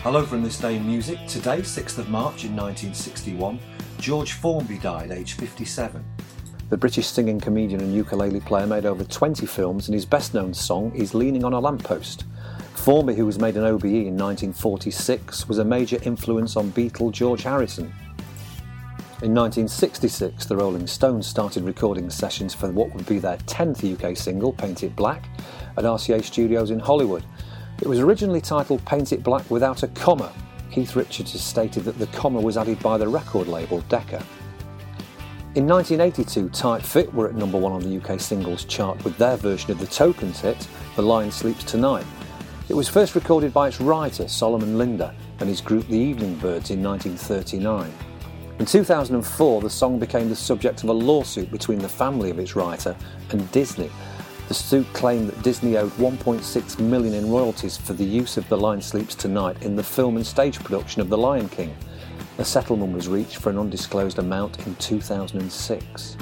Hello from This Day in Music. Today, 6th of March in 1961, George Formby died, aged 57. The British singing comedian and ukulele player made over 20 films, and his best-known song is Leaning on a Lamppost. Formby, who was made an OBE in 1946, was a major influence on Beatle George Harrison. In 1966, the Rolling Stones started recording sessions for what would be their 10th UK single, Paint It Black, at RCA Studios in Hollywood. It was originally titled Paint It Black without a comma. Keith Richards has stated that the comma was added by the record label Decca. In 1982, Tight Fit were at number 1 on the UK singles chart with their version of the Tokens hit, The Lion Sleeps Tonight. It was first recorded by its writer, Solomon Linda, and his group The Evening Birds in 1939. In 2004, the song became the subject of a lawsuit between the family of its writer and Disney. The suit claimed that Disney owed $1.6 million in royalties for the use of The Lion Sleeps Tonight in the film and stage production of The Lion King. A settlement was reached for an undisclosed amount in 2006.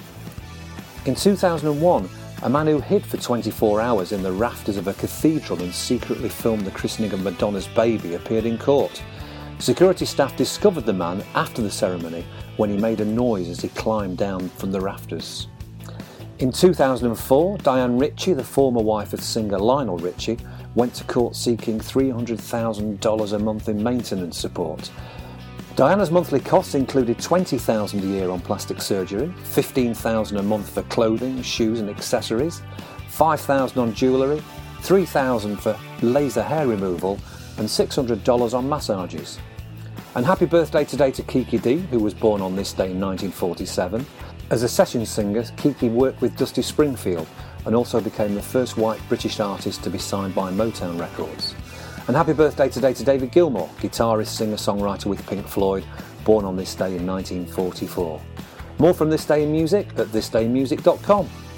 In 2001, a man who hid for 24 hours in the rafters of a cathedral and secretly filmed the christening of Madonna's baby appeared in court. Security staff discovered the man after the ceremony when he made a noise as he climbed down from the rafters. In 2004, Diane Ritchie, the former wife of singer Lionel Richie, went to court seeking $300,000 a month in maintenance support. Diana's monthly costs included $20,000 a year on plastic surgery, $15,000 a month for clothing, shoes and accessories, $5,000 on jewellery, $3,000 for laser hair removal and $600 on massages. And happy birthday today to Kiki Dee, who was born on this day in 1947. As a session singer, Kiki worked with Dusty Springfield and also became the first white British artist to be signed by Motown Records. And happy birthday today to David Gilmour, guitarist, singer-songwriter with Pink Floyd, born on this day in 1944. More from This Day in Music at thisdayinmusic.com.